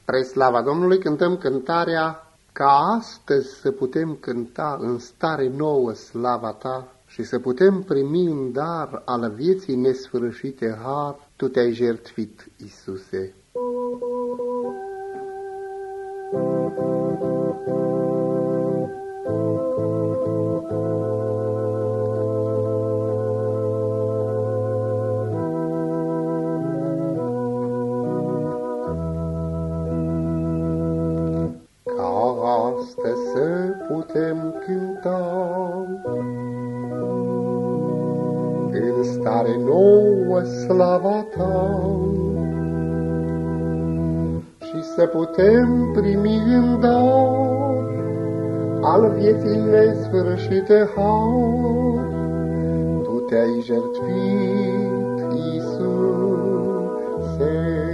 Spre slava Domnului cântăm cântarea Ca astăzi să putem cânta în stare nouă slava Ta și să putem primi în dar al vieții nesfârșite har, Tu te-ai jertfit, Iisuse. Astăzi să putem cânta în stare nouă slava Ta și să putem primi în dar al vieții nesfârșite har. Tu te-ai jertfit, Iisuse.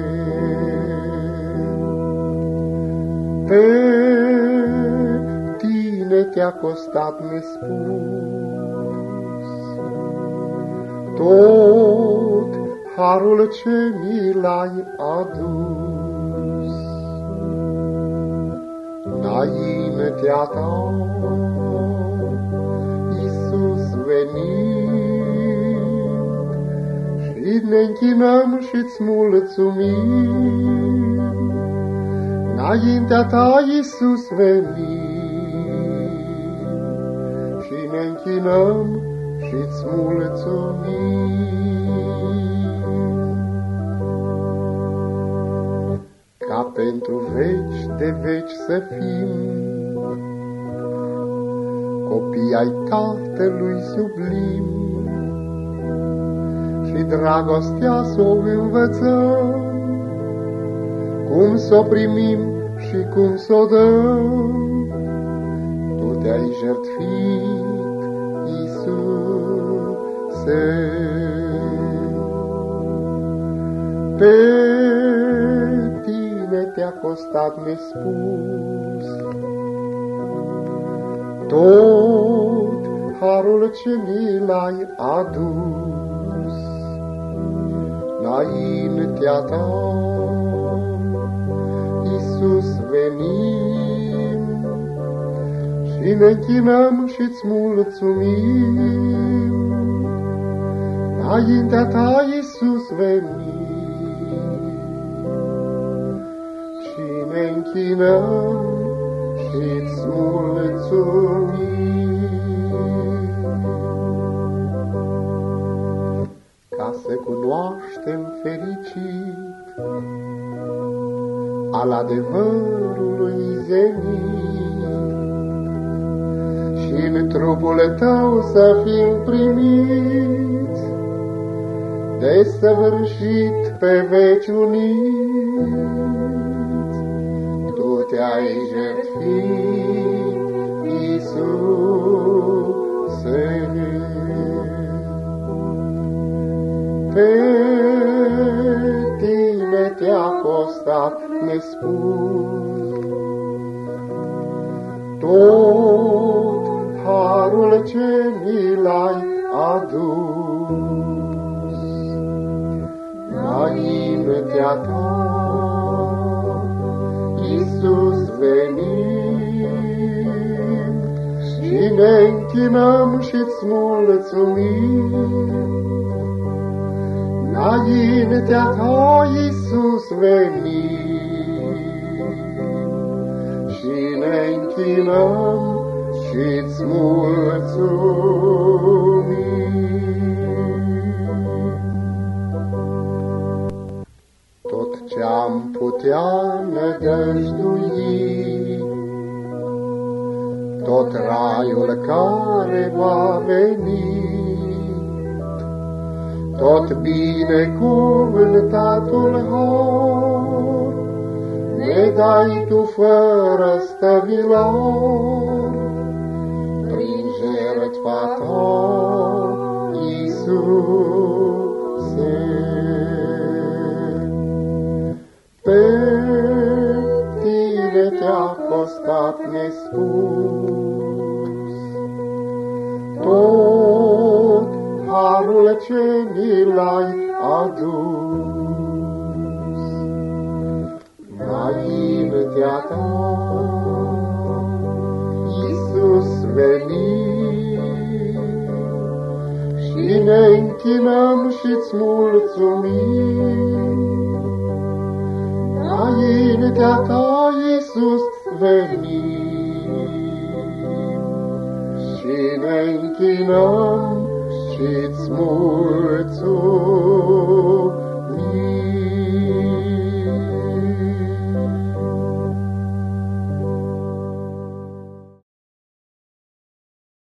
Pe Tine te-a costat nespus tot harul ce mi l-ai adus. Înaintea Ta, Iisus venit, și ne închinăm și-ți mulțumim. Înaintea Ta, Iisus venit, și ne închinăm și-ți mulțumim. Ca pentru veci de veci să fim copii ai Tatălui sublim și dragostea să o învățăm, cum s-o primim și cum s-o dăm. Tu te-ai jertfit, Iisuse. Pe Tine te-a costat nespus tot harul ce mi l-ai adus. Înaintea Ta, Iisus venim, și ne închinăm și-ți mulțumim. Înaintea Ta, Iisus venim, și ne închinăm și-ți mulțumim. Ca să cunoaștem fericit al adevărului zenit și în trupul Tău să fim primiți, desăvârșit pe veci uniți. Tu te-ai jertfit, Iisuse. Pe Tine te-a costat nespus tot harul ce mi l-ai adus. Înaintea Ta, Iisus venim, și ne închinăm și-ți mulțumim. Înaintea Ta, Iisus venim, și ne închinăm și-ți mulțumim. Tot ce-am putea nădăjdui, tot raiul care va veni, tot binecuvântatul har, ne dai Tu fără stăvilor, prin jertfa Ta, Iisuse. Pe Tine te-a costat nespus tot harul ce mi l-ai adus. înaintea ta, Iisus veni, și ne închinăm și-ți mulțumim. Înaintea ta, Iisus, venim, și ne închinăm și-ți mulțumim.